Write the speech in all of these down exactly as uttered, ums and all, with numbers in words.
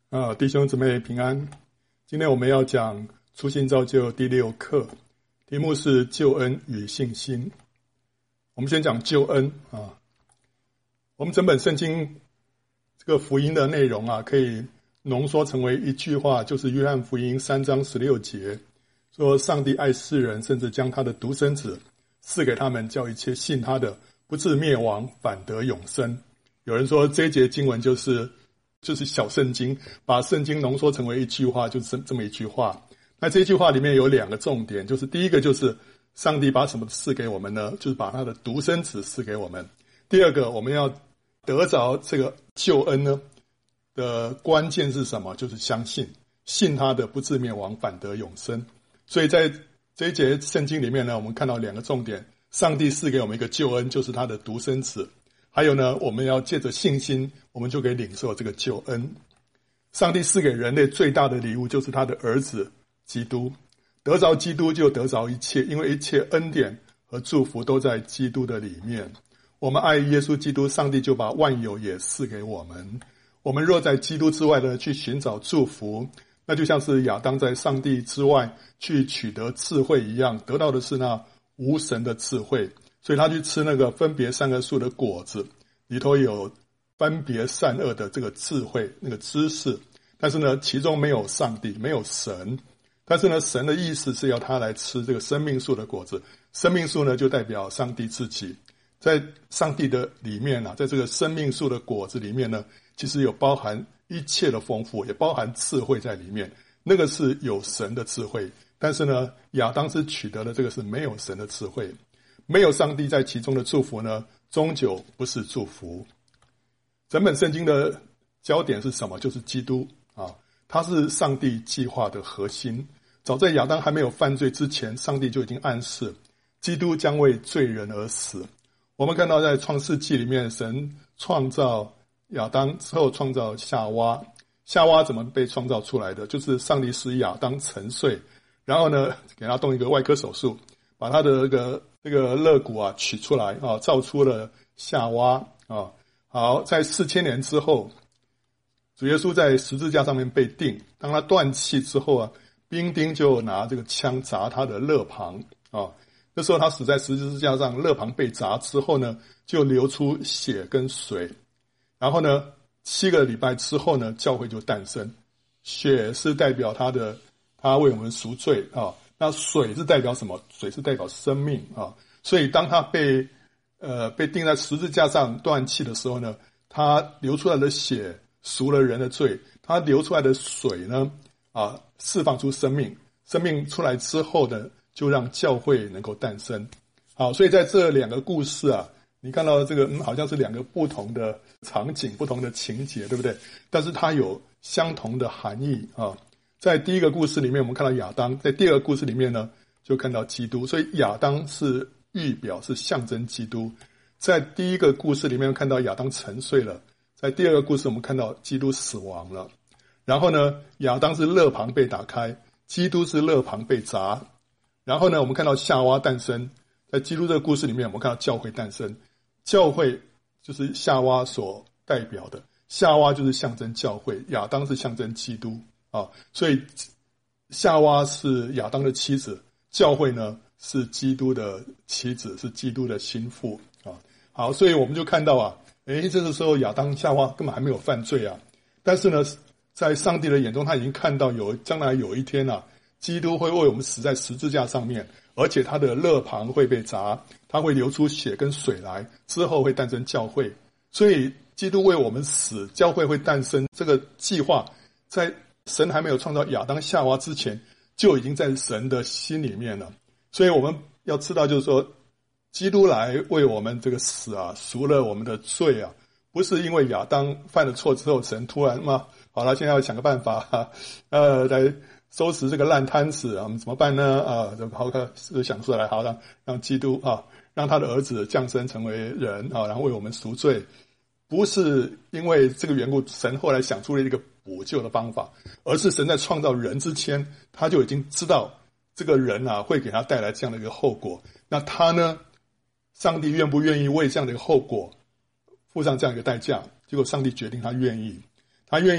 啊，弟兄姊妹平安。今天我们要讲初信造就第六课，题目是救恩与信心。我们先讲救恩啊。我们整本圣经这个福音的内容啊，可以浓缩成为一句话，就是约翰福音三章十六节，说上帝爱世人，甚至将他的独生子赐给他们，叫一切信他的不至灭亡，反得永生。有人说这一节经文就是就是小圣经，把圣经浓缩成为一句话，就是这么一句话。那这句话里面有两个重点，就是第一个就是上帝把什么赐给我们呢？就是把他的独生子赐给我们。第二个，我们要得着这个救恩呢的关键是什么？就是相信，信他的不至灭亡，反得永生。所以在这一节圣经里面呢，我们看到两个重点，上帝赐给我们一个救恩，就是他的独生子。还有呢，我们要借着信心，我们就可以领受这个救恩。上帝赐给人类最大的礼物就是他的儿子基督，得着基督就得着一切，因为一切恩典和祝福都在基督的里面。我们爱耶稣基督，上帝就把万有也赐给我们。我们若在基督之外呢，去寻找祝福，那就像是亚当在上帝之外去取得智慧一样，得到的是那无神的智慧。所以他去吃那个分别善恶树的果子，里头有分别善恶的这个智慧，那个知识，但是呢其中没有上帝，没有神。但是呢神的意思是要他来吃这个生命树的果子，生命树呢就代表上帝自己。在上帝的里面啊，在这个生命树的果子里面呢，其实有包含一切的丰富，也包含智慧在里面，那个是有神的智慧。但是呢亚当是取得了这个是没有神的智慧，没有上帝在其中的祝福呢，终究不是祝福。整本圣经的焦点是什么？就是基督啊，他是上帝计划的核心。早在亚当还没有犯罪之前，上帝就已经暗示基督将为罪人而死。我们看到在创世纪里面，神创造亚当之后创造夏娃。夏娃怎么被创造出来的？就是上帝使亚当沉睡，然后呢给他动一个外科手术，把他的这个这个肋骨啊取出来啊，造出了夏娃啊。好，在四千年之后，主耶稣在十字架上面被钉，当他断气之后啊，兵丁就拿这个枪砸他的肋旁啊。那时候他死在十字架上，肋旁被砸之后呢，就流出血跟水。然后呢，七个礼拜之后呢，教会就诞生。血是代表他的，他为我们赎罪啊。那水是代表什么？水是代表生命啊。所以当他被呃被钉在十字架上断气的时候呢，他流出来的血赎了人的罪，他流出来的水呢啊释放出生命，生命出来之后呢，就让教会能够诞生。好，所以在这两个故事啊，你看到这个嗯好像是两个不同的场景，不同的情节，对不对？但是它有相同的含义啊。在第一个故事里面我们看到亚当，在第二个故事里面呢就看到基督。所以亚当是预表，是象征基督。在第一个故事里面看到亚当沉睡了，在第二个故事我们看到基督死亡了。然后呢亚当是肋旁被打开，基督是肋旁被砸。然后呢我们看到夏娃诞生，在基督这个故事里面我们看到教会诞生。教会就是夏娃所代表的，夏娃就是象征教会，亚当是象征基督啊。所以夏娃是亚当的妻子，教会呢是基督的妻子，是基督的心腹啊。好，所以我们就看到啊，诶，这个时候亚当夏娃根本还没有犯罪啊，但是呢在上帝的眼中他已经看到有将来有一天啊，基督会为我们死在十字架上面，而且他的肋旁会被砸，他会流出血跟水来，之后会诞生教会。所以基督为我们死，教会会诞生，这个计划在神还没有创造亚当夏娃之前就已经在神的心里面了。所以我们要知道，就是说基督来为我们这个死啊赎了我们的罪啊，不是因为亚当犯了错之后神突然嘛好了现在要想个办法啊呃来收拾这个烂摊子啊，我们怎么办呢？啊，就好个想出来，好让让基督啊，让他的儿子降生成为人啊，然后为我们赎罪。不是因为这个缘故，神后来想出了一个补救的方法，而是神在创造人之前，他就已经知道这个人啊会给他带来这样的一个后果。那他呢，上帝愿不愿意为这样的一个后果付上这样一个代价？结果上帝决定他愿意，他愿意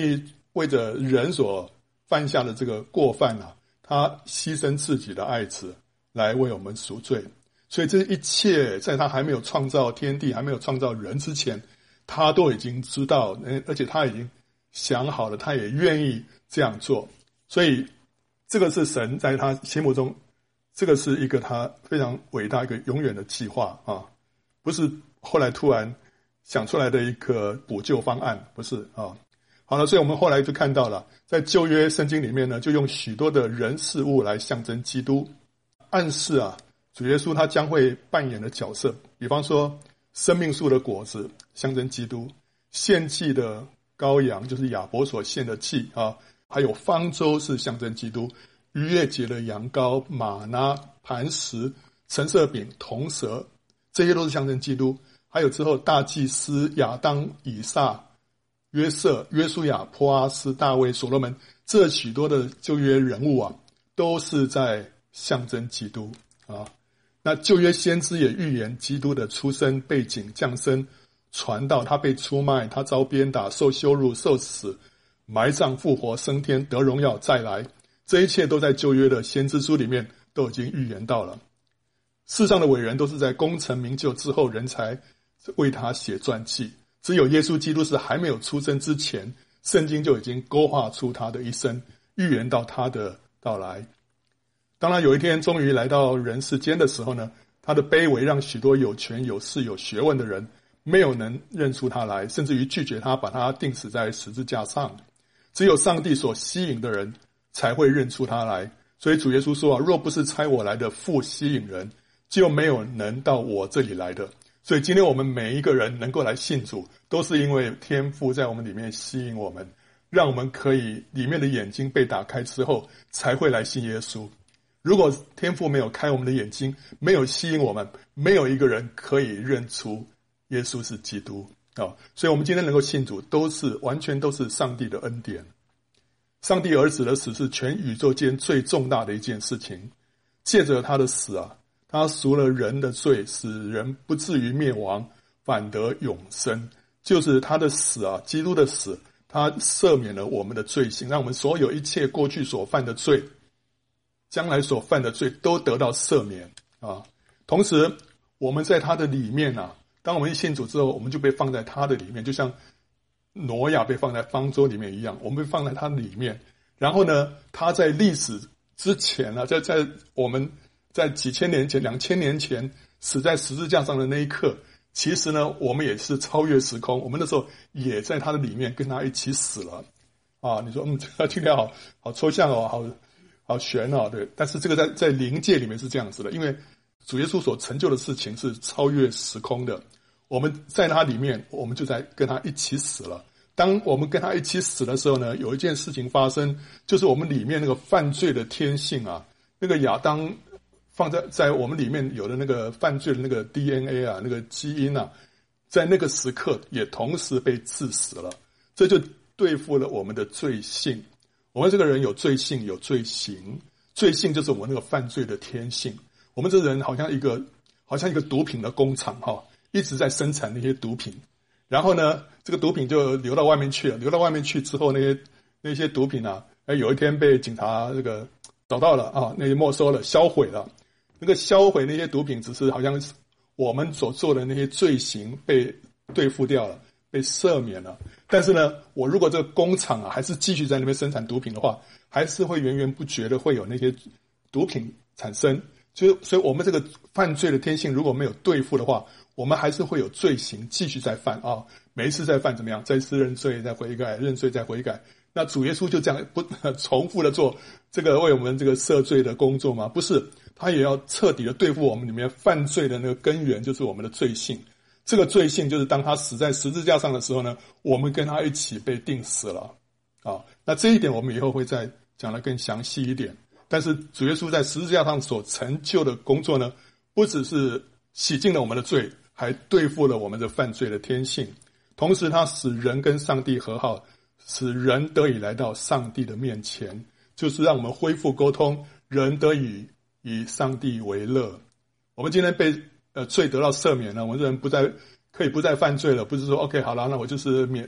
为着人所犯下的这个过犯啊，他牺牲自己的爱子来为我们赎罪。所以这一切在他还没有创造天地，还没有创造人之前，他都已经知道，而且他已经想好了，他也愿意这样做。所以这个是神在他心目中，这个是一个他非常伟大一个永远的计划啊，不是后来突然想出来的一个补救方案，不是啊。好了，所以我们后来就看到了，在旧约圣经里面呢，就用许多的人事物来象征基督，暗示啊主耶稣他将会扮演的角色。比方说生命树的果子象征基督，献祭的羔羊就是亚伯所献的祭啊，还有方舟是象征基督，逾越节的羊羔、玛拿、磐石、陈设饼、铜蛇，这些都是象征基督。还有之后大祭司亚当、以撒、约瑟、约书亚、波阿斯、大卫、所罗门，这许多的旧约人物啊，都是在象征基督啊。那旧约先知也预言基督的出生、背景、降生、传道，他被出卖，他遭鞭打、受羞辱、受死、埋葬、复活、升天、得荣耀、再来，这一切都在旧约的先知书里面都已经预言到了。世上的伟人都是在功成名就之后，人才为他写传记，只有耶稣基督是还没有出生之前，圣经就已经勾画出他的一生，预言到他的到来。当然有一天终于来到人世间的时候呢，他的卑微让许多有权有势有学问的人没有能认出他来，甚至于拒绝他，把他钉死在十字架上。只有上帝所吸引的人才会认出他来。所以主耶稣说啊，若不是差我来的父吸引人，就没有能到我这里来的。所以今天我们每一个人能够来信主，都是因为天父在我们里面吸引我们，让我们可以里面的眼睛被打开之后才会来信耶稣。如果天父没有开我们的眼睛，没有吸引我们，没有一个人可以认出耶稣是基督啊！所以我们今天能够信主，都是完全都是上帝的恩典。上帝儿子的死是全宇宙间最重大的一件事情，借着他的死啊，他赎了人的罪，使人不至于灭亡，反得永生。就是他的死啊，基督的死，他赦免了我们的罪行，让我们所有一切过去所犯的罪，将来所犯的罪都得到赦免啊！同时我们在他的里面啊，当我们一信主之后，我们就被放在他的里面，就像挪亚被放在方舟里面一样，我们被放在他里面。然后呢，他在历史之前啊，在在我们在几千年前、两千年前死在十字架上的那一刻，其实呢，我们也是超越时空，我们那时候也在他的里面跟他一起死了啊！你说，嗯，听起来好好抽象哦，好。好悬哦，对，但是这个在在灵界里面是这样子的，因为主耶稣所成就的事情是超越时空的，我们在他里面，我们就在跟他一起死了。当我们跟他一起死的时候呢，有一件事情发生，就是我们里面那个犯罪的天性啊，那个亚当放在在我们里面有的那个犯罪的那个 D N A 啊，那个基因啊，在那个时刻也同时被致死了，这就对付了我们的罪性。我们这个人有罪性有罪行，罪性就是我们那个犯罪的天性。我们这人好像一个好像一个毒品的工厂哈，一直在生产那些毒品，然后呢，这个毒品就流到外面去了，流到外面去之后，那些那些毒品啊，哎，有一天被警察这个找到了啊，那些没收了，销毁了。那个销毁那些毒品，只是好像我们所做的那些罪行被对付掉了，被赦免了。但是呢，我如果这个工厂啊还是继续在那边生产毒品的话，还是会源源不绝的会有那些毒品产生。就所以我们这个犯罪的天性如果没有对付的话，我们还是会有罪行继续再犯啊。每一次再犯怎么样？再次认罪再悔改，认罪再悔改。那主耶稣就这样不重复的做这个为我们这个赦罪的工作吗？不是，他也要彻底的对付我们里面犯罪的那个根源，就是我们的罪性。这个罪性就是当他死在十字架上的时候呢，我们跟他一起被钉死了啊。那这一点我们以后会再讲得更详细一点。但是主耶稣在十字架上所成就的工作呢，不只是洗净了我们的罪，还对付了我们的犯罪的天性。同时他使人跟上帝和好，使人得以来到上帝的面前，就是让我们恢复沟通，人得以以上帝为乐。我们今天被呃罪得到赦免了，我们这人不再可以不再犯罪了，不是说 OK 好了，那我就是免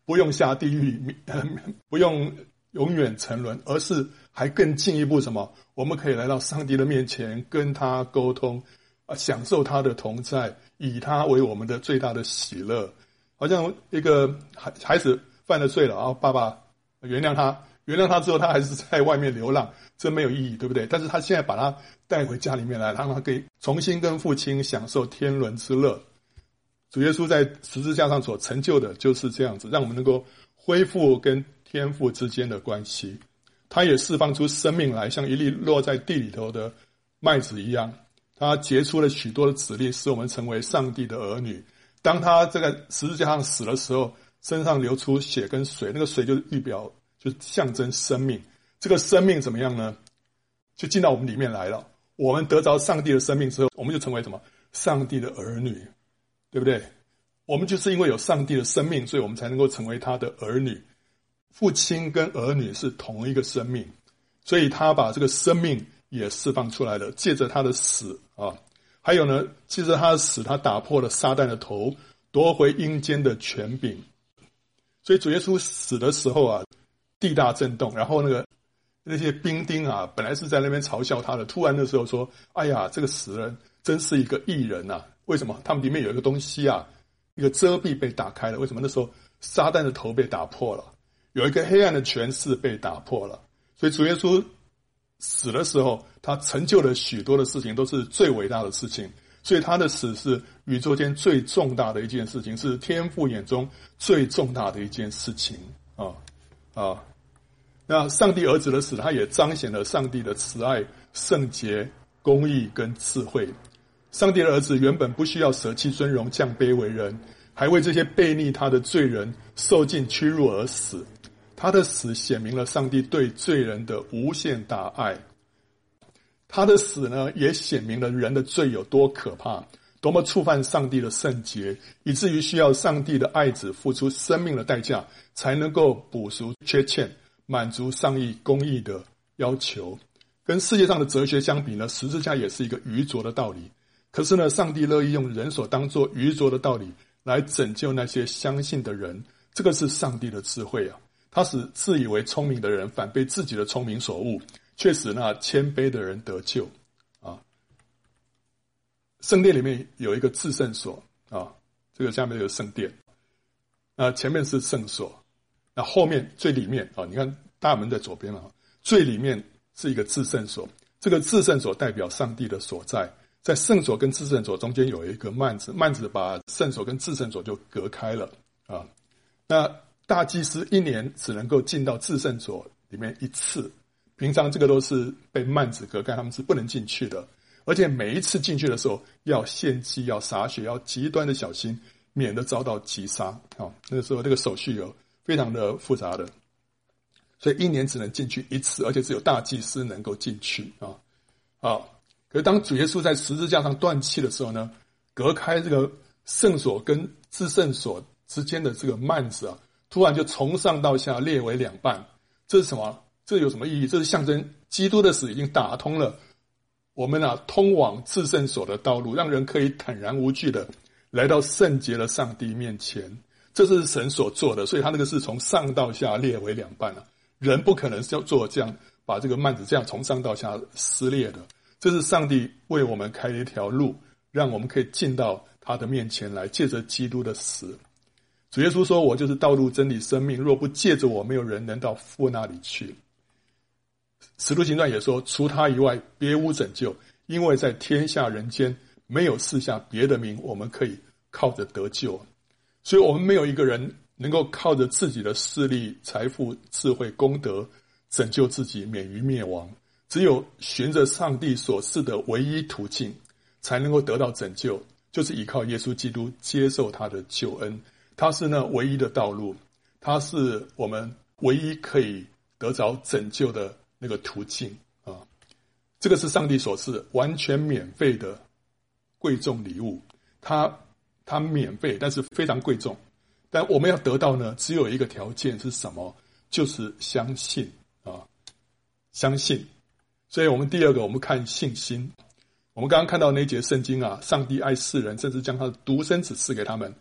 不用下地狱，不用永远沉沦，而是还更进一步什么？我们可以来到上帝的面前，跟他沟通，啊，享受他的同在，以他为我们的最大的喜乐。好像一个孩孩子犯了罪了，然后爸爸原谅他，原谅他之后，他还是在外面流浪，这没有意义，对不对？但是他现在把他带回家里面来，让他可以重新跟父亲享受天伦之乐。主耶稣在十字架上所成就的就是这样子，让我们能够恢复跟天父之间的关系。他也释放出生命来，像一粒落在地里头的麦子一样，他结出了许多的子粒，使我们成为上帝的儿女。当他这个十字架上死的时候，身上流出血跟水，那个水就是预表，就是象征生命。这个生命怎么样呢？就进到我们里面来了。我们得着上帝的生命之后，我们就成为什么？上帝的儿女，对不对？我们就是因为有上帝的生命，所以我们才能够成为他的儿女。父亲跟儿女是同一个生命，所以他把这个生命也释放出来了，借着他的死啊，还有呢，借着他的死，他打破了撒旦的头，夺回阴间的权柄。所以主耶稣死的时候啊，地大震动，然后那个那些兵丁啊，本来是在那边嘲笑他的，突然的时候说：“哎呀，这个死人真是一个义人啊！”为什么？他们里面有一个东西啊，一个遮蔽被打开了。为什么？那时候撒旦的头被打破了，有一个黑暗的权势被打破了。所以主耶稣死的时候，他成就了许多的事情，都是最伟大的事情。所以他的死是宇宙间最重大的一件事情，是天父眼中最重大的一件事情啊啊！那上帝儿子的死，他也彰显了上帝的慈爱、圣洁、公义跟智慧。上帝的儿子原本不需要舍弃尊荣，降卑为人，还为这些悖逆他的罪人受尽屈辱而死。他的死显明了上帝对罪人的无限大爱。他的死呢，也显明了人的罪有多可怕，多么触犯上帝的圣洁，以至于需要上帝的爱子付出生命的代价，才能够补赎缺欠，满足上帝公义的要求。跟世界上的哲学相比呢，十字架也是一个愚拙的道理。可是呢，上帝乐意用人所当作愚拙的道理来拯救那些相信的人，这个是上帝的智慧啊！他使自以为聪明的人反被自己的聪明所误，却使那谦卑的人得救啊！圣殿里面有一个至圣所啊，这个下面有圣殿，那前面是圣所，那后面最里面啊，你看大门在左边了，最里面是一个至圣所。这个至圣所代表上帝的所在，在圣所跟至圣所中间有一个幔子，幔子把圣所跟至圣所就隔开了啊。那大祭司一年只能够进到至圣所里面一次，平常这个都是被幔子隔开，他们是不能进去的。而且每一次进去的时候要献祭，要洒血，要极端的小心，免得遭到击杀啊。那个时候这个手续有非常的复杂的，所以一年只能进去一次，而且只有大祭司能够进去啊啊。可是当主耶稣在十字架上断气的时候呢，隔开这个圣所跟至圣所之间的这个幔子啊，突然就从上到下裂为两半。这是什么？这有什么意义？这是象征基督的死已经打通了我们啊通往至圣所的道路，让人可以坦然无惧的来到圣洁的上帝面前。这是神所做的，所以他那个是从上到下裂为两半啊，人不可能要做这样把这个幔子这样从上到下撕裂的。这是上帝为我们开了一条路，让我们可以进到他的面前来，借着基督的死。主耶稣说：“我就是道路、真理、生命，若不借着我，没有人能到父那里去。”使徒行传也说：“除他以外，别无拯救，因为在天下人间没有赐下别的名，我们可以靠着得救。”所以我们没有一个人能够靠着自己的势力、财富、智慧、功德拯救自己免于灭亡，只有循着上帝所赐的唯一途径才能够得到拯救，就是依靠耶稣基督，接受他的救恩。他是那唯一的道路，他是我们唯一可以得着拯救的那个途径啊！这个是上帝所赐完全免费的贵重礼物，它它免费，但是非常贵重。但我们要得到呢，只有一个条件是什么？就是相信啊，相信。所以我们第二个，我们看信心。我们刚刚看到那一节圣经啊，上帝爱世人，甚至将他的独生子赐给他们，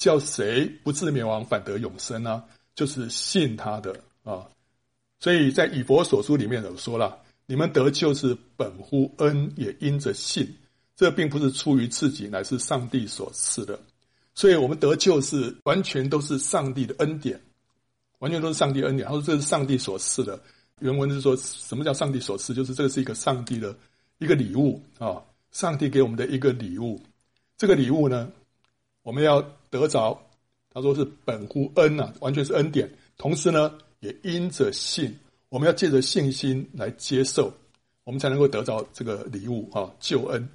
叫谁不至灭亡，反得永生呢？就是信他的啊。所以在以弗所书里面有说了，你们得救是本乎恩，也因着信。这并不是出于自己，乃是上帝所赐的。所以我们得救是完全都是上帝的恩典，完全都是上帝恩典。他说这是上帝所赐的。原文是说什么叫上帝所赐，就是这个是一个上帝的一个礼物啊，上帝给我们的一个礼物。这个礼物呢，我们要得着，他说是本乎恩啊，完全是恩典。同时呢，也因着信，我们要借着信心来接受，我们才能够得着这个礼物啊，救恩。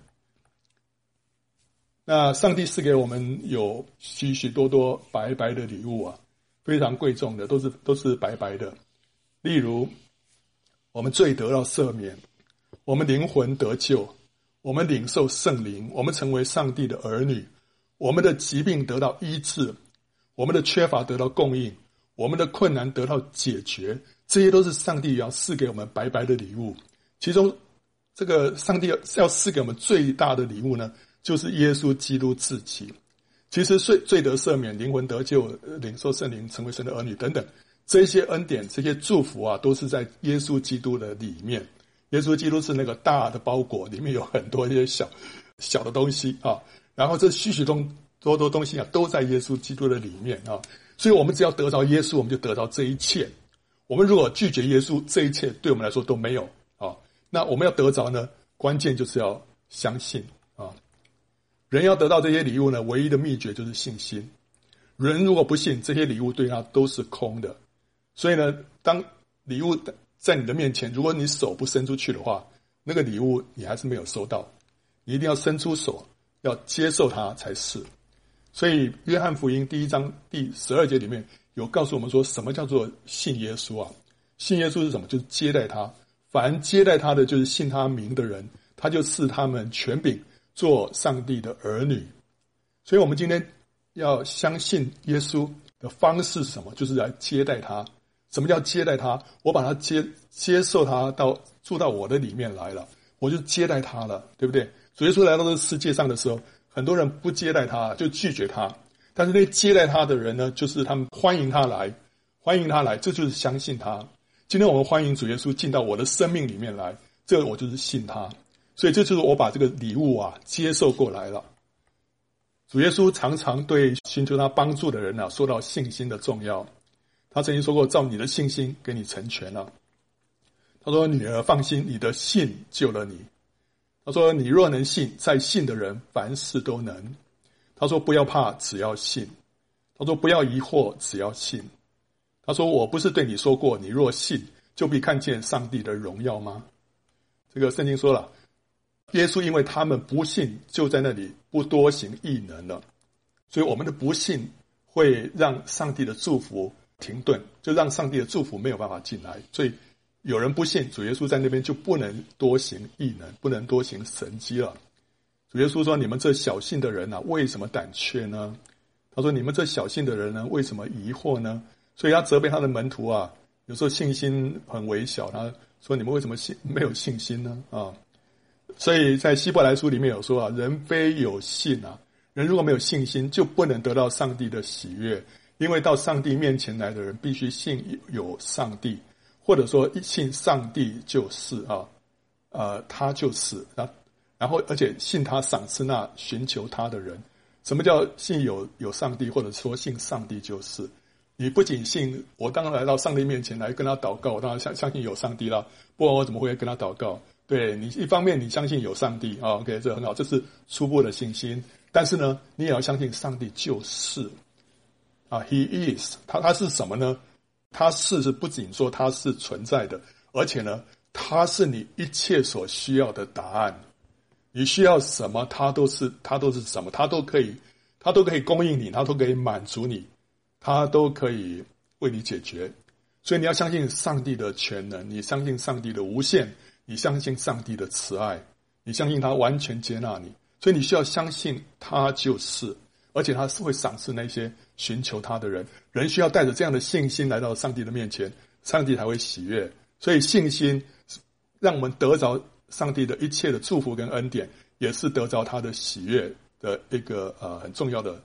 那上帝赐给我们有许许多多白白的礼物啊，非常贵重的，都是都是白白的。例如，我们罪得到赦免，我们灵魂得救，我们领受圣灵，我们成为上帝的儿女，我们的疾病得到医治，我们的缺乏得到供应，我们的困难得到解决，这些都是上帝要赐给我们白白的礼物。其中，这个上帝要赐给我们最大的礼物呢，就是耶稣基督自己。其实罪罪得赦免，灵魂得救，领受圣灵，成为神的儿女等等，这些恩典，这些祝福啊，都是在耶稣基督的里面。耶稣基督是那个大的包裹，里面有很多一些小小的东西啊，然后这许许多多东西啊，都在耶稣基督的里面啊。所以我们只要得着耶稣，我们就得着这一切。我们如果拒绝耶稣，这一切对我们来说都没有啊。那我们要得着呢，关键就是要相信啊。人要得到这些礼物呢，唯一的秘诀就是信心。人如果不信，这些礼物对他都是空的。所以呢，当礼物在你的面前，如果你手不伸出去的话，那个礼物你还是没有收到。你一定要伸出手，要接受它才是。所以约翰福音第一章第十二节里面有告诉我们说，什么叫做信耶稣啊？信耶稣是什么？就是接待他。凡接待他的，就是信他名的人，他就赐他们权柄做上帝的儿女。所以我们今天要相信耶稣的方式是什么？就是来接待他。什么叫接待他？我把他接接受他到住到我的里面来了，我就接待他了，对不对？主耶稣来到这个世界上的时候，很多人不接待他，就拒绝他。但是那接待他的人呢，就是他们欢迎他来，欢迎他来，这就是相信他。今天我们欢迎主耶稣进到我的生命里面来，这个我就是信他。所以这就是我把这个礼物啊接受过来了。主耶稣常常对寻求他帮助的人啊说到信心的重要。他曾经说过，照你的信心给你成全了。他说，女儿放心，你的信救了你。他说，你若能信，在信的人凡事都能。他说，不要怕，只要信。他说，不要疑惑，只要信。他说，我不是对你说过，你若信，就必看见上帝的荣耀吗？这个圣经说了，耶稣因为他们不信，就在那里不多行异能了。所以我们的不信会让上帝的祝福停顿，就让上帝的祝福没有办法进来。所以有人不信，主耶稣在那边就不能多行异能，不能多行神迹了。主耶稣说，你们这小信的人啊，为什么胆怯呢？他说，你们这小信的人呢，为什么疑惑呢？所以他责备他的门徒啊，有时候信心很微小，他说，你们为什么信没有信心呢？啊，所以在希伯来书里面有说啊，人非有信啊，人如果没有信心，就不能得到上帝的喜悦。因为到上帝面前来的人必须信有上帝，或者说一信上帝就是啊，呃，他就是啊，然后而且信他赏赐那寻求他的人。什么叫信有有上帝，或者说信上帝就是？你不仅信我当然来到上帝面前来跟他祷告，我当然相相信有上帝了，不然我怎么会跟他祷告？对，你一方面你相信有上帝啊 ，OK， 这很好，这是初步的信心。但是呢，你也要相信上帝就是啊 ，He is， 他他是什么呢？他是是不仅说他是存在的，而且呢，他是你一切所需要的答案。你需要什么，他都是他都是什么，他都可以，他都可以供应你，他都可以满足你，他都可以为你解决。所以你要相信上帝的全能，你相信上帝的无限，你相信上帝的慈爱，你相信他完全接纳你。所以你需要相信他就是，而且他是会赏赐那些寻求他的人。人需要带着这样的信心来到上帝的面前，上帝才会喜悦。所以信心让我们得着上帝的一切的祝福跟恩典，也是得着他的喜悦的一个呃很重要的关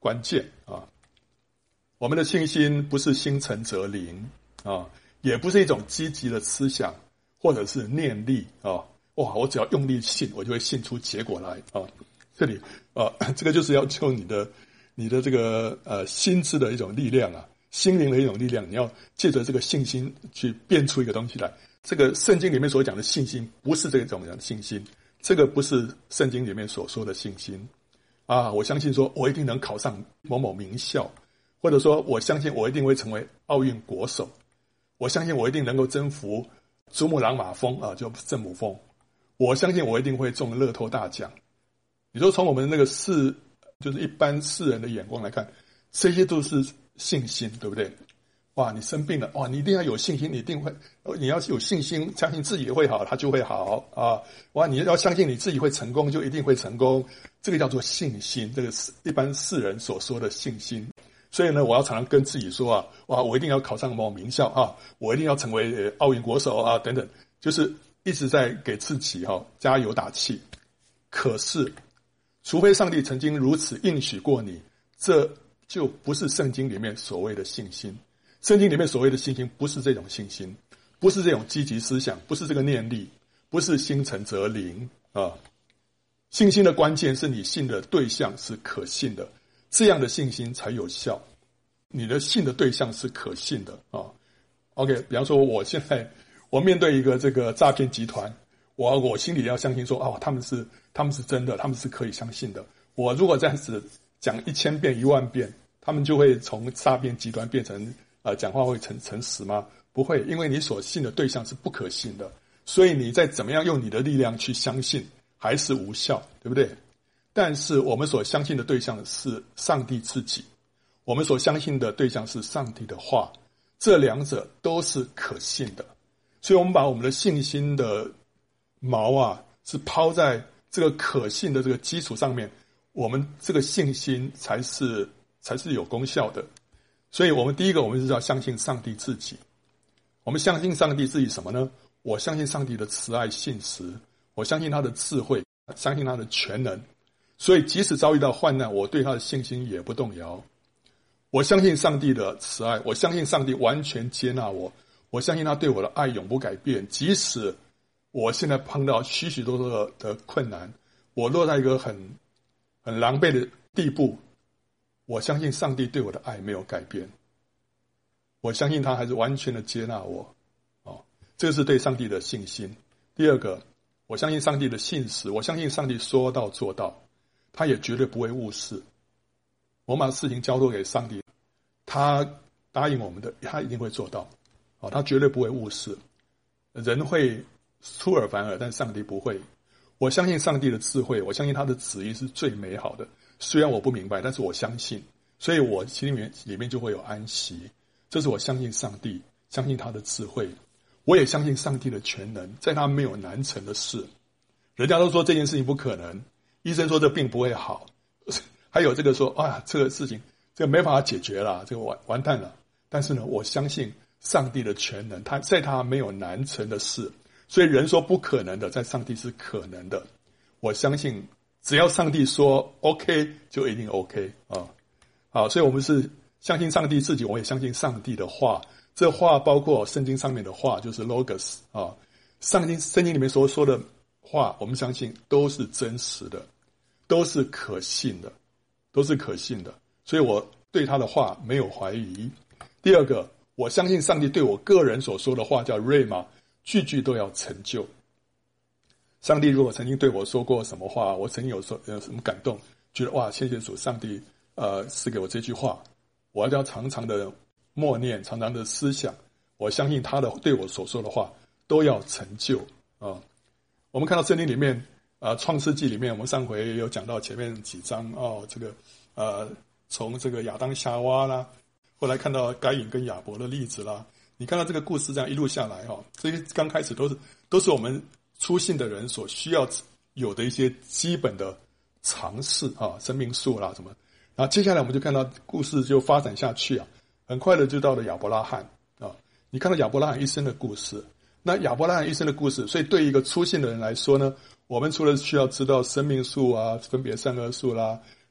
关键啊。我们的信心不是心诚则灵啊，也不是一种积极的思想或者是念力啊。哇，我只要用力信，我就会信出结果来啊。这里啊，这个就是要就你的你的这个呃心智的一种力量啊，心灵的一种力量，你要借着这个信心去变出一个东西来。这个圣经里面所讲的信心不是这种的信心，这个不是圣经里面所说的信心啊。我相信说我一定能考上某某名校，或者说我相信我一定会成为奥运国手，我相信我一定能够征服珠穆朗玛峰啊，就圣母峰，我相信我一定会中乐透大奖。你说从我们那个世就是一般世人的眼光来看，这些都是信心，对不对？哇，你生病了，哇，你一定要有信心，你一定会，你要是有信心，相信自己会好，它就会好啊！哇，你要相信你自己会成功，就一定会成功，这个叫做信心，这个是一般世人所说的信心。所以呢，我要常常跟自己说啊，哇，我一定要考上某名校啊，我一定要成为奥运国手啊，等等，就是一直在给自己哈、啊、加油打气。可是，除非上帝曾经如此应许过你，这就不是圣经里面所谓的信心。圣经里面所谓的信心不是这种信心，不是这种积极思想，不是这个念力，不是心诚则灵啊。信心的关键是你信的对象是可信的，这样的信心才有效。你的信的对象是可信的啊。OK， 比方说我现在我面对一个这个诈骗集团，我我心里要相信说哦，他们是他们是真的，他们是可以相信的。我如果这样子讲一千遍一万遍，他们就会从诈骗集团变成呃讲话会诚诚实吗？不会，因为你所信的对象是不可信的，所以你再怎么样用你的力量去相信，还是无效，对不对？但是我们所相信的对象是上帝自己，我们所相信的对象是上帝的话，这两者都是可信的。所以我们把我们的信心的锚啊，是抛在这个可信的这个基础上面，我们这个信心才是才是有功效的。所以我们第一个，我们是要相信上帝自己。我们相信上帝自己什么呢？我相信上帝的慈爱信实，我相信他的智慧，相信他的全能。所以即使遭遇到患难，我对他的信心也不动摇。我相信上帝的慈爱，我相信上帝完全接纳我，我相信他对我的爱永不改变。即使我现在碰到许许多多的困难，我落在一个很很狼狈的地步，我相信上帝对我的爱没有改变，我相信他还是完全的接纳我。哦，这个是对上帝的信心。第二个，我相信上帝的信实，我相信上帝说到做到，他也绝对不会误事。我们把事情交托给上帝，他答应我们的，他一定会做到。哦，他绝对不会误事。人会出尔反尔，但上帝不会。我相信上帝的智慧，我相信他的旨意是最美好的。虽然我不明白，但是我相信，所以我心里面里面就会有安息。这是我相信上帝，相信他的智慧。我也相信上帝的全能，在他没有难成的事。人家都说这件事情不可能，医生说这病不会好，还有这个说啊，这个事情这个没办法解决了，这个完完蛋了。但是呢，我相信上帝的全能，他在他没有难成的事。所以人说不可能的，在上帝是可能的。我相信只要上帝说 OK 就一定 OK 啊。好，所以我们是相信上帝自己，我也相信上帝的话。这话包括圣经上面的话，就是 logos 啊。上经圣经里面所说的话，我们相信都是真实的，都是可信的，都是可信的。所以我对他的话没有怀疑。第二个，我相信上帝对我个人所说的话叫 rhema， 句句都要成就。上帝如果曾经对我说过什么话，我曾经有说有什么感动，觉得哇，谢谢主，上帝呃赐给我这句话，我要常常的默念，常常的思想，我相信他的对我所说的话都要成就啊。我们看到圣经里面啊，创世纪里面，我们上回有讲到前面几章哦，这个呃，从这个亚当夏娃啦，后来看到该隐跟亚伯的例子啦，你看到这个故事这样一路下来哈、哦，这些刚开始都是都是我们初信的人所需要有的一些基本的常识啊，生命树啦什么，然后接下来我们就看到故事就发展下去啊。很快的就到了亚伯拉罕啊！你看到亚伯拉罕一生的故事，那亚伯拉罕一生的故事，所以对一个初信的人来说呢，我们除了需要知道生命树啊、分别善恶树啦，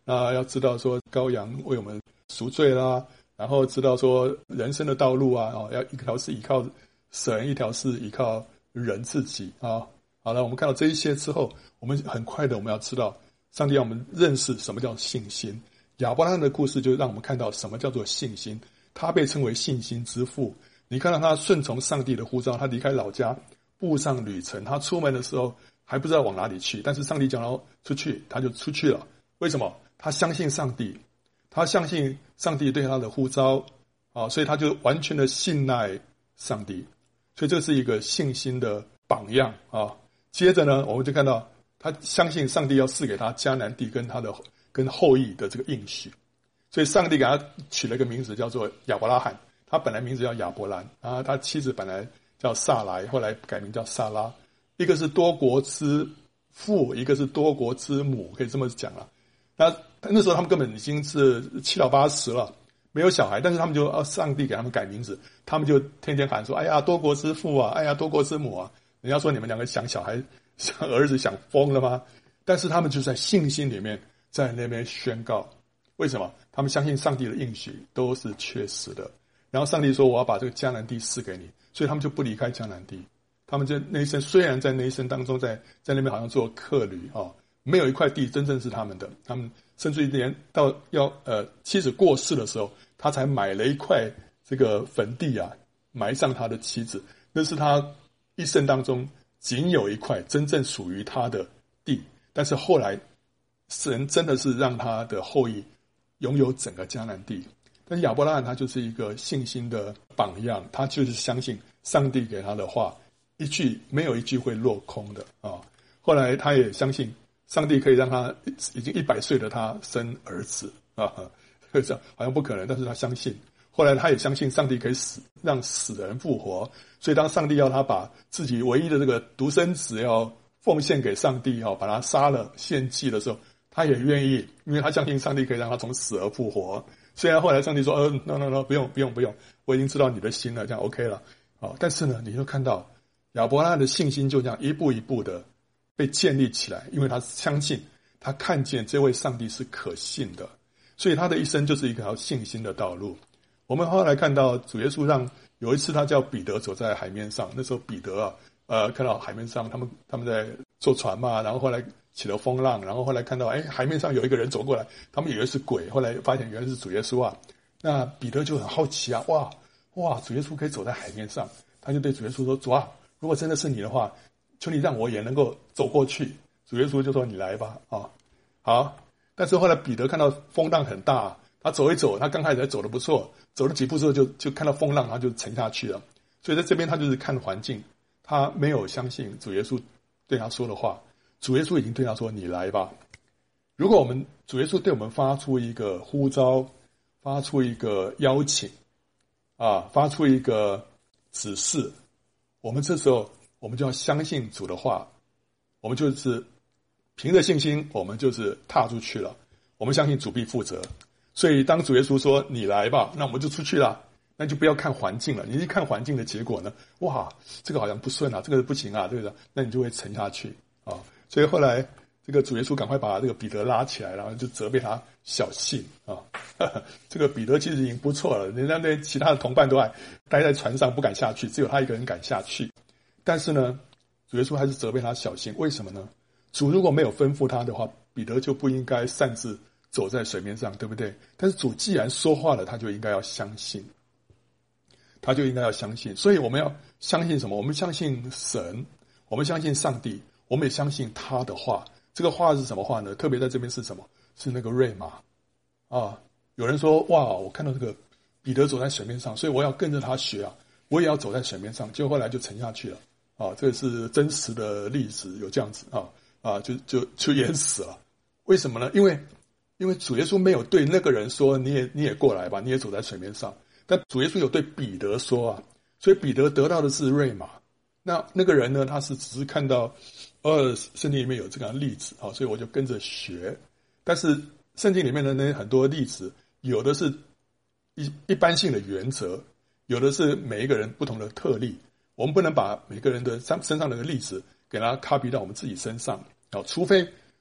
那要知道说羔羊为我们赎罪啦，然后知道说人生的道路啊，哦，要一条是依靠神，一条是依靠人自己啊。好了，我们看到这一些之后，我们很快的我们要知道上帝让我们认识什么叫信心。亚伯拉罕的故事就让我们看到什么叫做信心，他被称为信心之父。你看到他顺从上帝的呼召，他离开老家步上旅程，他出门的时候还不知道往哪里去，但是上帝讲到出去，他就出去了。为什么？他相信上帝，他相信上帝对他的呼召啊，所以他就完全的信赖上帝。所以这是一个信心的榜样啊。接着呢，我们就看到他相信上帝要赐给他迦南地跟他的跟后裔的这个应许，所以上帝给他取了一个名字叫做亚伯拉罕。他本来名字叫亚伯兰啊，他妻子本来叫萨莱，后来改名叫萨拉。一个是多国之父，一个是多国之母，可以这么讲了。那那时候他们根本已经是七老八十了，没有小孩，但是他们就上帝给他们改名字，他们就天天喊说：“哎呀，多国之父啊，哎呀，多国之母啊！”人家说你们两个想小孩、想儿子想疯了吗？但是他们就在信心里面在那边宣告，为什么？他们相信上帝的应许都是确实的。然后上帝说：“我要把这个迦南地赐给你。”所以他们就不离开迦南地。他们在那一生，虽然在那一生当中在，在在那边好像做客旅啊，没有一块地真正是他们的。他们甚至于连到要呃妻子过世的时候，他才买了一块这个坟地啊，埋上他的妻子。那是他一生当中仅有一块真正属于他的地。但是后来神真的是让他的后裔拥有整个迦南地。但是亚伯拉罕他就是一个信心的榜样，他就是相信上帝给他的话，一句没有一句会落空的啊。后来他也相信上帝可以让他已经一百岁的他生儿子啊，这好像不可能，但是他相信。后来他也相信上帝可以死让死人复活，所以当上帝要他把自己唯一的这个独生子要奉献给上帝啊，把他杀了献祭的时候，他也愿意，因为他相信上帝可以让他从死而复活。虽然后来上帝说：“呃 ，no no no， 不用不用不用，我已经知道你的心了，这样 OK 了。”啊，但是呢，你就看到亚伯拉罕的信心就这样一步一步的被建立起来，因为他相信，他看见这位上帝是可信的，所以他的一生就是一条信心的道路。我们后来看到主耶稣让有一次他叫彼得走在海面上，那时候彼得啊，呃，看到海面上他们他们在坐船嘛，然后后来起了风浪，然后后来看到哎海面上有一个人走过来，他们以为是鬼，后来发现原来是主耶稣啊。那彼得就很好奇啊，哇哇，主耶稣可以走在海面上，他就对主耶稣说：“主啊，如果真的是你的话，求你让我也能够走过去。”主耶稣就说：“你来吧。”啊，好。但是后来彼得看到风浪很大，他走一走，他刚开始还走得不错，走了几步之后就就看到风浪，他就沉下去了。所以在这边他就是看环境，他没有相信主耶稣对他说的话。主耶稣已经对他说：“你来吧。”如果我们主耶稣对我们发出一个呼召，发出一个邀请，啊，发出一个指示，我们这时候我们就要相信主的话，我们就是凭着信心，我们就是踏出去了。我们相信主必负责，所以当主耶稣说你来吧，那我们就出去了。那就不要看环境了，你一看环境的结果呢，哇，这个好像不顺啊，这个不行啊，对不对？那你就会沉下去啊。所以后来这个主耶稣赶快把这个彼得拉起来，然后就责备他小信啊。这个彼得其实已经不错了，人家那其他的同伴都还待在船上不敢下去，只有他一个人敢下去。但是呢，主耶稣还是责备他小心，为什么呢？主如果没有吩咐他的话，彼得就不应该擅自走在水面上，对不对？但是主既然说话了，他就应该要相信，他就应该要相信。所以我们要相信什么？我们相信神，我们相信上帝，我们也相信他的话。这个话是什么话呢？特别在这边是什么？是那个瑞玛啊。有人说：“哇，我看到这个彼得走在水面上，所以我要跟着他学啊，我也要走在水面上。”结果后来就沉下去了啊。这个是真实的例子，有这样子啊啊，就就就淹死了。为什么呢？因为因为主耶稣没有对那个人说：“你也你也过来吧，你也走在水面上。”但主耶稣有对彼得说啊，所以彼得得到的是瑞玛。那那个人呢，他是只是看到呃圣经里面有这个例子啊，所以我就跟着学。但是圣经里面的那很多例子，有的是一一般性的原则，有的是每一个人不同的特例。我们不能把每个人的身上的例子给他 copy 到我们自己身上啊，除非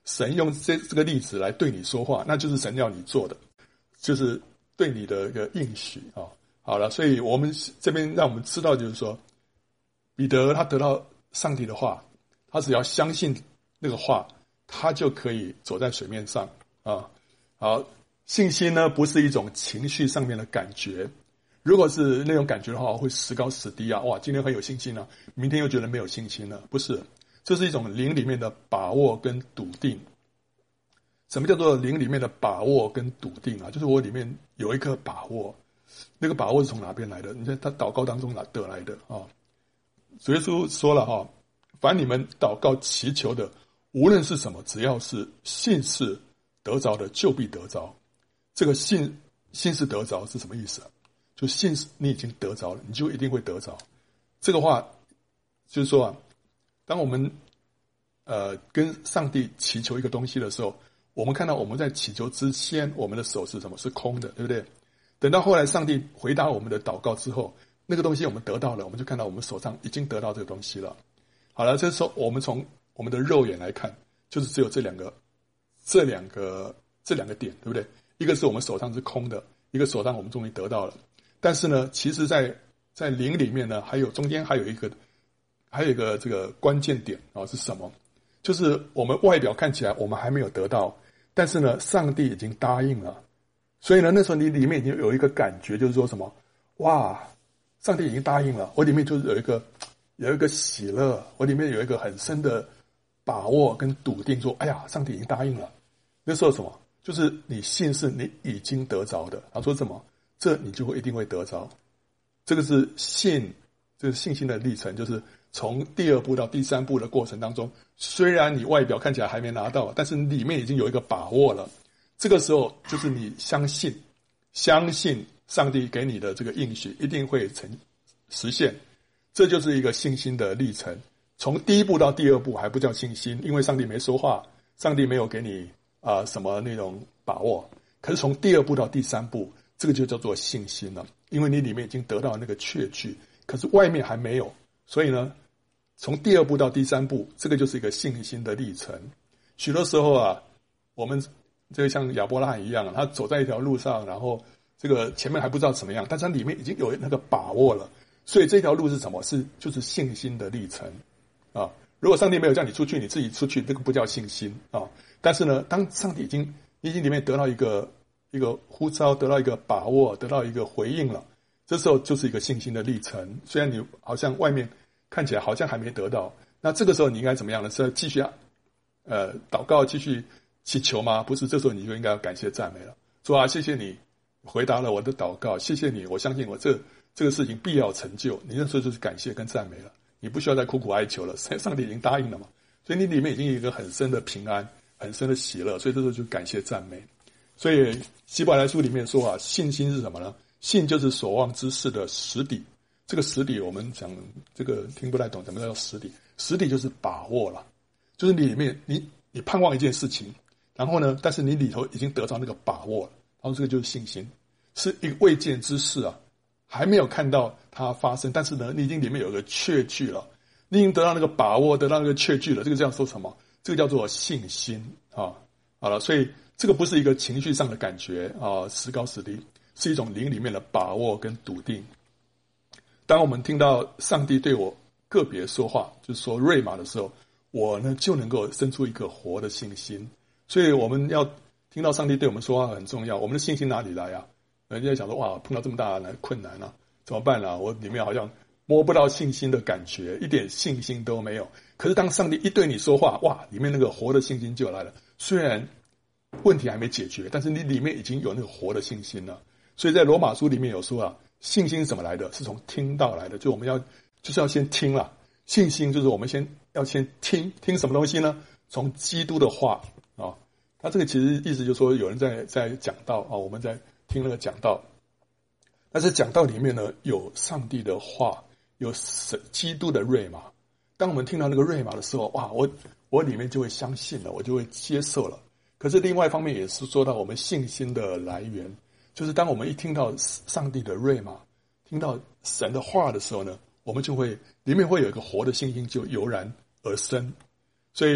神用这这个例子来对你说话，那就是神要你做的，就是对你的一个应许啊。好了，所以我们这边让我们知道，就是说，彼得他得到上帝的话，他只要相信那个话，他就可以走在水面上啊。好，信心呢不是一种情绪上面的感觉，如果是那种感觉的话，会时高时低啊。哇，今天很有信心啊，明天又觉得没有信心了，不是。这是一种灵里面的把握跟笃定。什么叫做灵里面的把握跟笃定啊？就是我里面有一颗把握，那个把握是从哪边来的？你看他祷告当中哪得来的啊？主耶稣说了哈，凡你们祷告祈求的，无论是什么，只要是信是得着的，就必得着。这个信信是得着是什么意思啊？就信是你已经得着了，你就一定会得着。这个话就是说啊，当我们呃跟上帝祈求一个东西的时候，我们看到我们在祈求之前，我们的手是什么？是空的，对不对？等到后来上帝回答我们的祷告之后，那个东西我们得到了，我们就看到我们手上已经得到这个东西了。好了，这时候我们从我们的肉眼来看，就是只有这两个这两个这两个点，对不对？一个是我们手上是空的，一个手上我们终于得到了。但是呢，其实在在灵里面呢，还有中间还有一个还有一个这个关键点啊，是什么？就是我们外表看起来我们还没有得到，但是呢，上帝已经答应了。所以呢，那时候你里面已经有一个感觉，就是说什么？哇，上帝已经答应了，我里面就是有一个有一个喜乐，我里面有一个很深的把握跟笃定，说，哎呀，上帝已经答应了。那时候什么？就是你信是你已经得着的。他说什么？这你就会一定会得着。这个是信，这个信心的历程，就是从第二步到第三步的过程当中，虽然你外表看起来还没拿到，但是里面已经有一个把握了。这个时候就是你相信，相信上帝给你的这个应许一定会成实现，这就是一个信心的历程。从第一步到第二步还不叫信心，因为上帝没说话，上帝没有给你啊、呃、什么那种把握。可是从第二步到第三步，这个就叫做信心了，因为你里面已经得到那个确据，可是外面还没有，所以呢，从第二步到第三步，这个就是一个信心的历程。许多时候啊，我们这个像亚伯拉罕一样，他走在一条路上，然后这个前面还不知道怎么样，但是他里面已经有那个把握了。所以这条路是什么？是就是信心的历程啊。如果上帝没有叫你出去，你自己出去，这个不叫信心啊。但是呢，当上帝已经你已经里面得到一个一个呼召，得到一个把握，得到一个回应了，这时候就是一个信心的历程。虽然你好像外面看起来好像还没得到，那这个时候你应该怎么样呢？是要继续呃祷告，继续祈求吗？不是，这时候你就应该要感谢赞美了。主啊，谢谢你回答了我的祷告，谢谢你，我相信我这这个事情必要成就。你那时候就是感谢跟赞美了，你不需要再苦苦哀求了，上帝已经答应了嘛。所以你里面已经有一个很深的平安，很深的喜乐，所以这时候就感谢赞美。所以希伯来书里面说啊，信心是什么呢？信就是所望之事的实底。这个实底我们讲这个听不太懂，怎么叫实底？实底就是把握了，就是你里面你你盼望一件事情，然后呢，但是你里头已经得到那个把握了，然后这个就是信心，是一个未见之事啊，还没有看到它发生，但是呢，你已经里面有一个确据了，你已经得到那个把握，得到那个确据了，这个叫做什么？这个叫做信心啊。好了，所以这个不是一个情绪上的感觉啊，时高时低，是一种灵里面的把握跟笃定。当我们听到上帝对我个别说话，就是说瑞玛的时候，我呢就能够生出一个活的信心。所以我们要听到上帝对我们说话很重要。我们的信心哪里来啊？人家想说，哇，碰到这么大的困难啊，怎么办啊？我里面好像摸不到信心的感觉，一点信心都没有。可是当上帝一对你说话，哇，里面那个活的信心就来了。虽然问题还没解决，但是你里面已经有那个活的信心了。所以在罗马书里面有说啊，信心是怎么来的？是从听到来的。就我们要就是要先听了，信心就是我们先要先听听什么东西呢？从基督的话啊，他这个其实意思就是说，有人在在讲道啊，我们在听那个讲道，但是讲道里面呢有上帝的话，有神基督的瑞玛。当我们听到那个瑞玛的时候，哇，我我里面就会相信了，我就会接受了。可是另外一方面也是说到我们信心的来源，就是当我们一听到上帝的瑞玛，听到神的话的时候呢，我们就会里面会有一个活的信心就油然而生。所以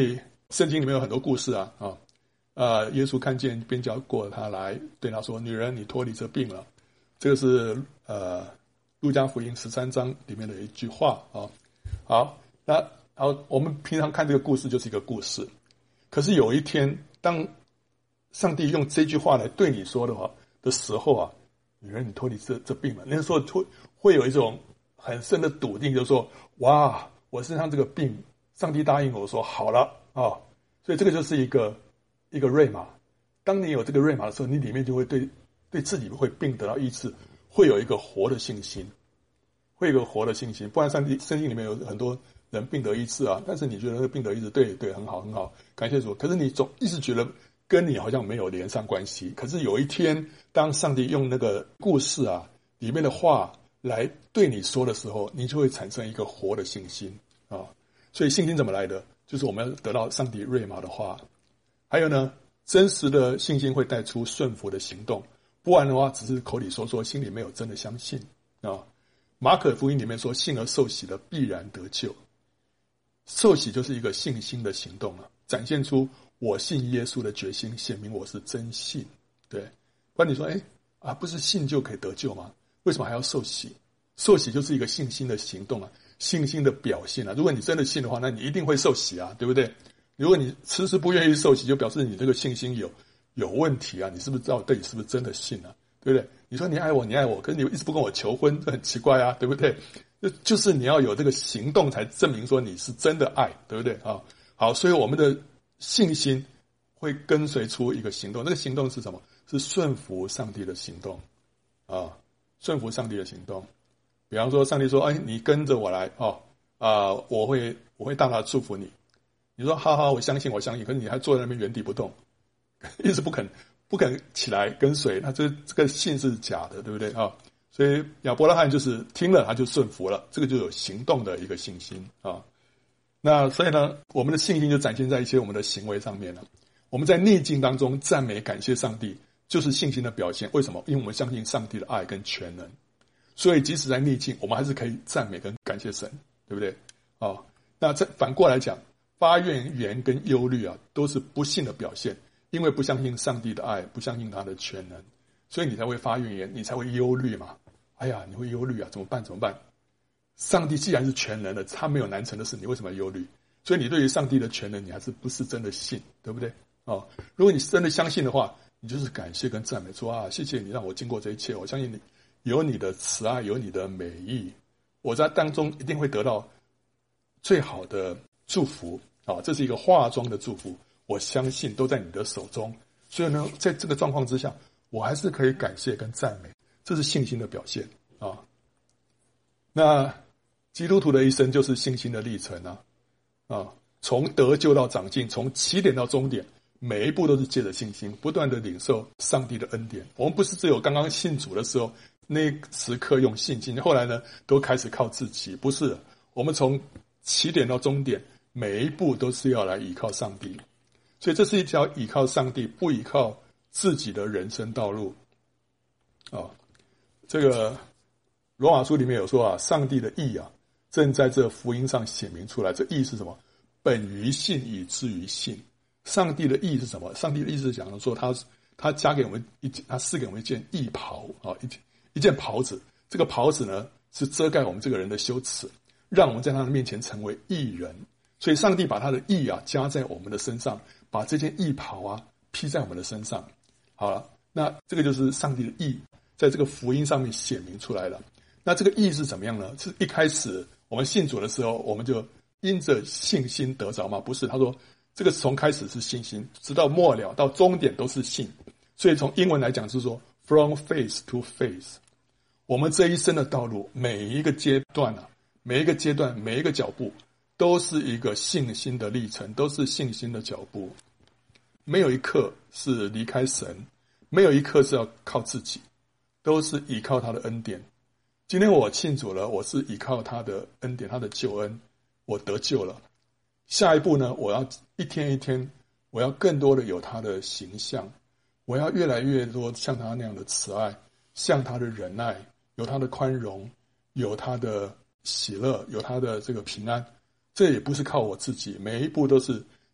圣经里面有很多故事啊啊，呃，耶稣看见便叫过他来，对他说：“女人，你脱离这病了。”这个是呃路加福音十三章里面的一句话啊。好，那好，我们平常看这个故事就是一个故事，可是有一天，当上帝用这句话来对你说的话的时候啊，女人，你脱离这这病了，那时候会会有一种很深的笃定，就是说，哇，我身上这个病，上帝答应我说好了啊，所以这个就是一个一个瑞玛。当你有这个瑞玛的时候，你里面就会对对自己会病得到医治，会有一个活的信心，会有一个活的信心。不然上帝圣经里面有很多人病得医治啊，但是你觉得那个病得医治，对对，很好很好，感谢主。可是你总一直觉得跟你好像没有连上关系。可是有一天，当上帝用那个故事啊里面的话来对你说的时候，你就会产生一个活的信心啊。所以信心怎么来的？就是我们要得到上帝瑞玛的话。还有呢，真实的信心会带出顺服的行动，不然的话只是口里说说，心里没有真的相信啊。马可福音里面说，信而受洗的必然得救。受洗就是一个信心的行动啊，展现出我信耶稣的决心，显明我是真信。对，不然你说，哎啊，不是信就可以得救吗？为什么还要受洗？受洗就是一个信心的行动啊，信心的表现啊。如果你真的信的话，那你一定会受洗啊，对不对？如果你迟迟不愿意受洗，就表示你这个信心有有问题啊，你是不是知道对你是不是真的信啊？对不对？你说你爱我，你爱我，可是你一直不跟我求婚，这很奇怪啊，对不对？就是你要有这个行动，才证明说你是真的爱，对不对啊？好，所以我们的信心会跟随出一个行动，那个行动是什么？是顺服上帝的行动啊，顺服上帝的行动。比方说，上帝说：“哎，你跟着我来哦，啊，我会我会大大祝福你。”你说：“好好，我相信，我相信。”可是你还坐在那边原地不动，一直不肯不肯起来跟随，那这这个信是假的，对不对啊？所以亚伯拉罕就是听了他就顺服了，这个就有行动的一个信心啊。那所以呢，我们的信心就展现在一些我们的行为上面了。我们在逆境当中赞美感谢上帝，就是信心的表现。为什么？因为我们相信上帝的爱跟全能，所以即使在逆境，我们还是可以赞美跟感谢神，对不对啊？那这反过来讲，发怨言跟忧虑啊，都是不信的表现，因为不相信上帝的爱，不相信他的全能，所以你才会发怨言，你才会忧虑嘛。哎呀，你会忧虑啊，怎么办？怎么办？上帝既然是全能的，他没有难成的事，你为什么要忧虑？所以你对于上帝的全能，你还是不是真的信，对不对？哦，如果你真的相信的话，你就是感谢跟赞美，说啊，谢谢你让我经过这一切，我相信你有你的慈爱，有你的美意，我在当中一定会得到最好的祝福啊！这是一个化妆的祝福，我相信都在你的手中。所以呢，在这个状况之下，我还是可以感谢跟赞美，这是信心的表现啊。那基督徒的一生就是信心的历程啊啊，从得救到长进，从起点到终点，每一步都是借着信心，不断的领受上帝的恩典。我们不是只有刚刚信主的时候那时刻用信心，后来呢都开始靠自己，不是。我们从起点到终点，每一步都是要来依靠上帝。所以这是一条依靠上帝，不依靠自己的人生道路啊。这个罗马书里面有说啊，上帝的义啊，正在这福音上显明出来。这义是什么？本于信，以至于信。上帝的义是什么？上帝的义是讲说他他加给我们一他赐给我们一件义袍啊，一一件袍子。这个袍子呢是遮盖我们这个人的羞耻，让我们在他的面前成为义人。所以上帝把他的义啊加在我们的身上，把这件义袍啊披在我们的身上。好了，那这个就是上帝的义，在这个福音上面显明出来了。那这个义是怎么样呢？是一开始我们信主的时候，我们就因着信心得着吗？不是，他说这个从开始是信心，直到末了到终点都是信。所以从英文来讲是说 from faith to faith， 我们这一生的道路每一个阶段啊，每一个阶段每一个脚步都是一个信心的历程，都是信心的脚步。没有一刻是离开神，没有一刻是要靠自己，都是依靠他的恩典。今天我信主了，我是依靠他的恩典，他的救恩，我得救了。下一步呢，我要一天一天，我要更多的有他的形象，我要越来越多像他那样的慈爱，像他的忍耐，有他的宽容，有他的喜乐，有他的这个平安。这也不是靠我自己，每一步都是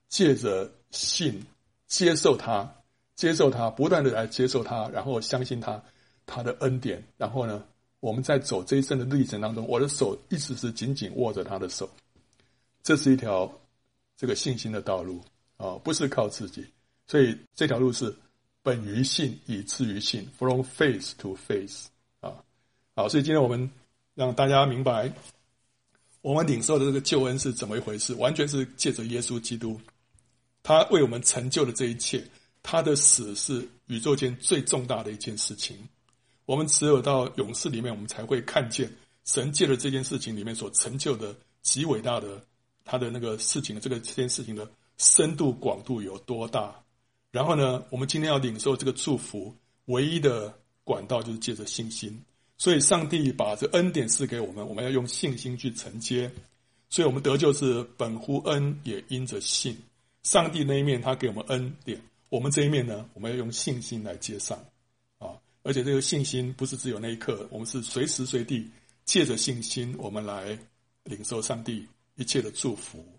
借着信接受他，接受他，不断的来接受他，然后相信他，他的恩典。然后呢，我们在走这一生的历程当中，我的手一直是紧紧握着他的手。这是一条这个信心的道路啊，不是靠自己。所以这条路是本于信，以至于信 ，from faith to faith 啊。好，所以今天我们让大家明白，我们领受的这个救恩是怎么一回事，完全是借着耶稣基督，他为我们成就的这一切，他的死是宇宙间最重大的一件事情。我们只有到永世里面，我们才会看见神借着这件事情里面所成就的极伟大的他的那个事情的这个这件事情的深度广度有多大。然后呢，我们今天要领受这个祝福，唯一的管道就是借着信心。所以上帝把这恩典赐给我们，我们要用信心去承接。所以我们得救是本乎恩，也因着信。上帝那一面他给我们恩典，我们这一面呢，我们要用信心来接上啊！而且这个信心不是只有那一刻，我们是随时随地借着信心，我们来领受上帝一切的祝福。